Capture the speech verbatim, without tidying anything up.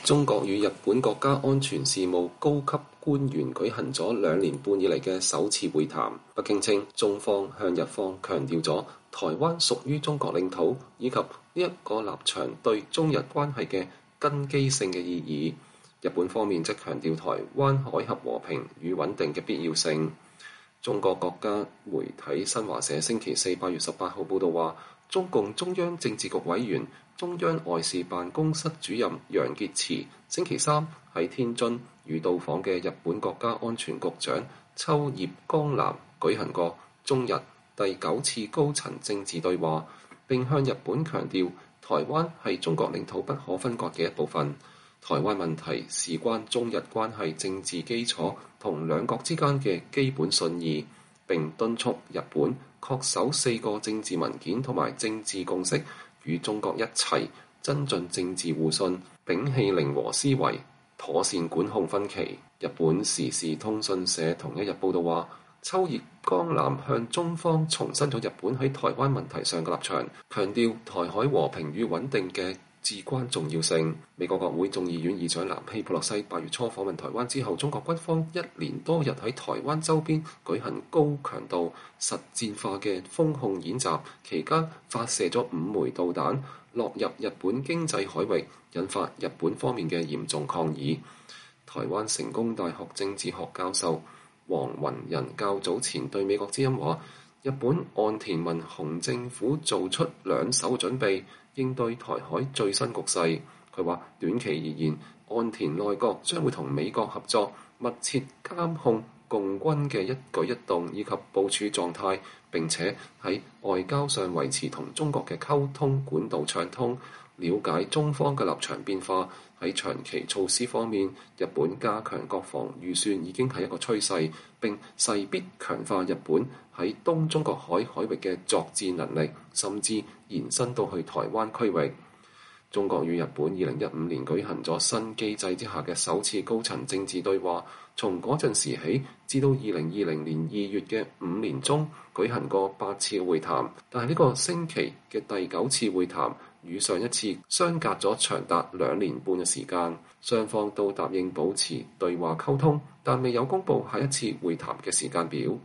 中國與日本國家安全事務高級官員舉行咗兩年半以嚟嘅首次會談。北京稱，中方向日方強調咗台灣屬於中國領土，以及呢一個立場對中日關係嘅根基性嘅意義。日本方面則強調台灣海峽和平與穩定嘅必要性。中國國家媒體新華社星期四八月十八號報導話，中共中央政治局委員、中央外事辦公室主任楊潔篪星期三喺天津與到訪嘅日本國家安全局長秋葉剛男舉行過中日第九次高層政治對話，並向日本強調台灣係中國領土不可分割嘅一部分。台灣問題事關中日關係政治基礎同兩國之間嘅基本信義，並敦促日本恪守四個政治文件同埋政治共識，與中國一齊增進政治互信，摒棄零和思維，妥善管控分歧。日本時事通訊社同一日報道話，秋葉剛男向中方重申咗日本喺台灣問題上嘅立場，強調台海和平與穩定嘅至關重要性。美國國會眾議院議長南希佩洛西八月初訪問台灣之後，中國軍方一連多日喺台灣周邊舉行高強度實戰化嘅封控演習，期間發射咗五枚導彈落入日本經濟海域，引發日本方面嘅嚴重抗議。台灣成功大學政治學教授黃雲仁較早前對美國之音話，日本岸田文雄政府做出兩手準備應對台海最新局勢。佢話短期而言，岸田內閣將會同美國合作，密切監控共軍嘅一舉一動以及部署狀態，並且喺外交上維持同中國嘅溝通管道暢通，了解中方嘅立場變化。喺長期措施方面，日本加強國防預算已經係一個趨勢，並勢必強化日本喺東中國海海域嘅作戰能力，甚至延伸到去台灣區域。中國與日本二零一五年舉行咗新機制之下嘅首次高層政治對話，從嗰陣時起至到二零二零年二月嘅五年中舉行過八次會談，但係呢個星期嘅第九次會談與上一次相隔咗長達兩年半嘅時間，雙方都答應保持對話溝通，但未有公布下一次會談嘅時間表。